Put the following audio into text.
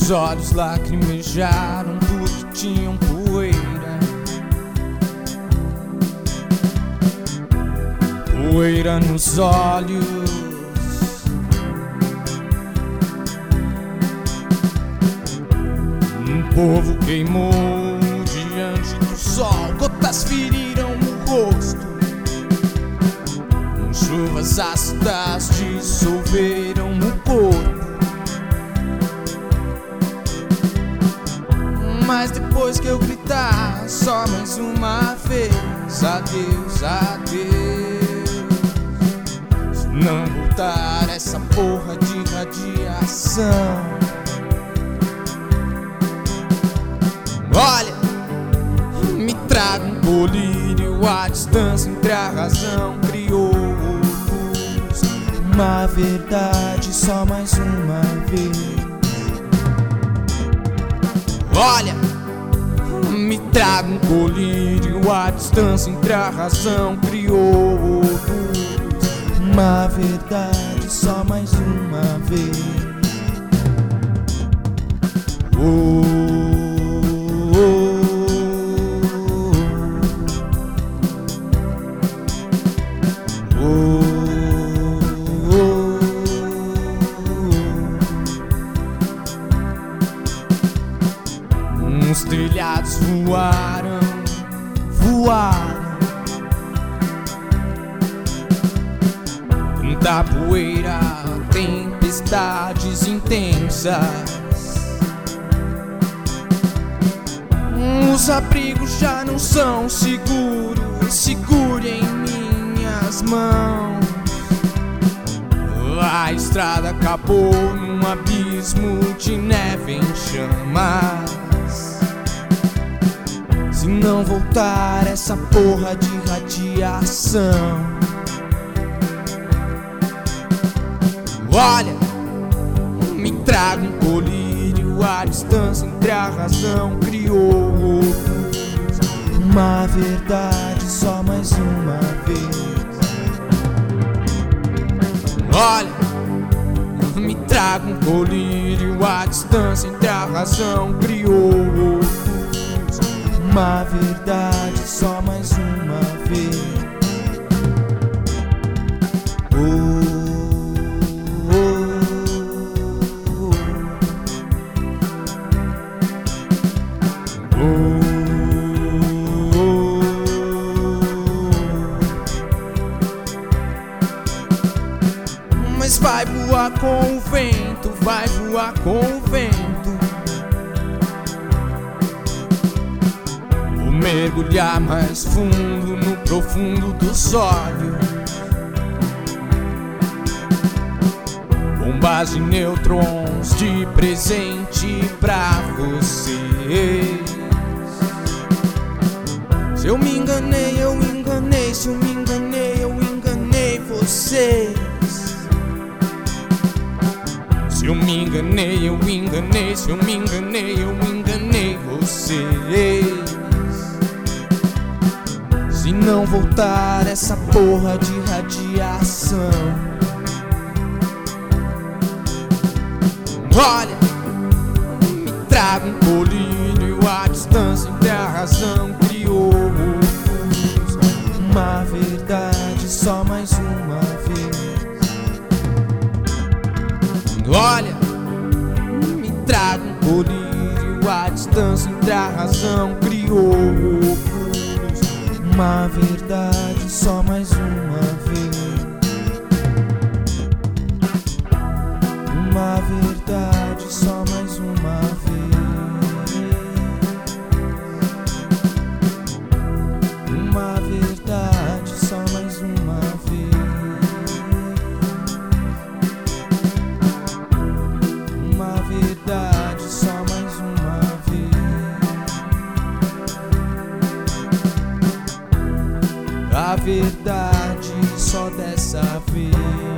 Meus olhos lacrimejaram porque tinham poeira. Poeira nos olhos. Um povo queimou diante do sol. Gotas feriram o rosto. Chuvas ácidas dissolveram o corpo. Mas depois que eu gritar só mais uma vez, adeus, adeus, se não voltar essa porra de radiação, olha, me traga um colírio. A distância entre a razão criou uma verdade só mais uma vez. Olha, me traga um colírio. A distância entre a razão criou uma verdade só mais uma vez. Os telhados voaram, voaram. Tanta poeira, tempestades intensas. Os abrigos já não são seguros. Segure em minhas mãos. A estrada acabou num abismo de neve em chamas. Se não voltar essa porra de radiação, olha, me traga um colírio. A distância entre a razão criou uma verdade só mais uma vez. Olha, me traga um colírio. A distância entre a razão criou uma verdade só mais uma vez. Mas vai voar com o vento, vai voar com o vento. Vou mergulhar mais fundo no profundo dos olhos. Bombas de nêutrons de presente pra vocês. Se eu me enganei, eu enganei. Se eu me enganei, eu enganei vocês. Se eu me enganei, eu enganei. Se eu me enganei, eu enganei vocês. Se não voltar essa porra de radiação, olha, me traga um colírio. A distância entre a razão criou uma verdade só mais uma vez. Olha, me traga um colírio. A distância entre a razão criou uma verdade só mais uma vez. Uma verdade só mais uma vez. Uma verdade só mais uma vez. Uma verdade só mais uma vez. A verdade só dessa vez.